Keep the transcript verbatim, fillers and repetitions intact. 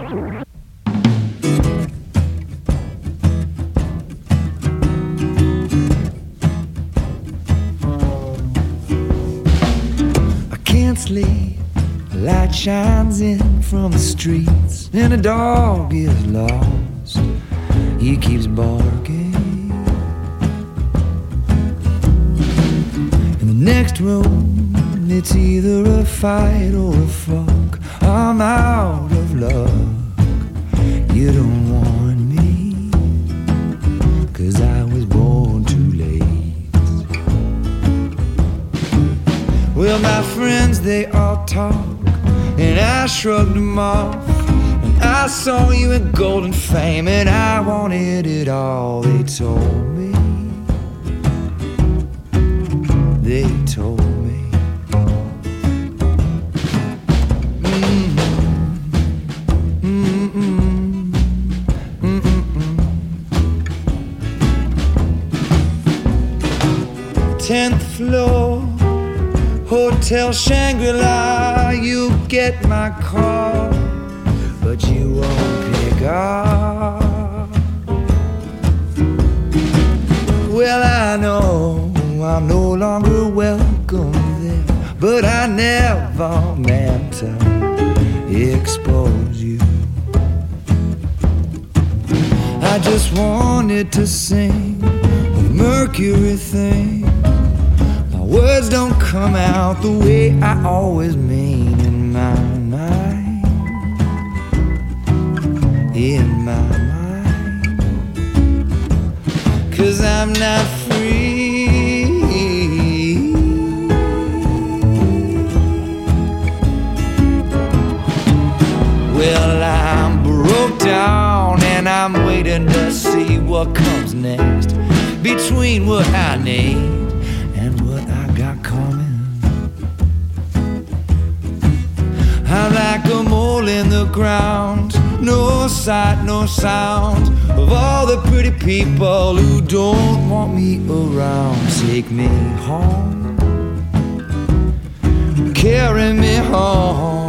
Sleep. Light shines in from the streets, and a dog is lost. He keeps barking. In the next room, it's either a fight or a fuck. I'm out of luck. You don't want me, 'cause I was born too late. Well, my friends, they all talk, and I shrugged them off. And I saw you in golden fame, and I wanted it all. They told me, they told me. Mm-hmm. Mm-mm. Mm-mm. Tenth floor, Hotel Shangri-La, you get my call, but you won't pick up. Well, I know I'm no longer welcome there, but I never meant to expose you. I just wanted to sing a Mercury thing. Words don't come out the way I always mean in my mind, in my mind, 'cause I'm not free. Well, I'm broke down and I'm waiting to see what comes next, between what I need and what I got coming. I'm like a mole in the ground, no sight, no sound of all the pretty people who don't want me around. Take me home, carry me home.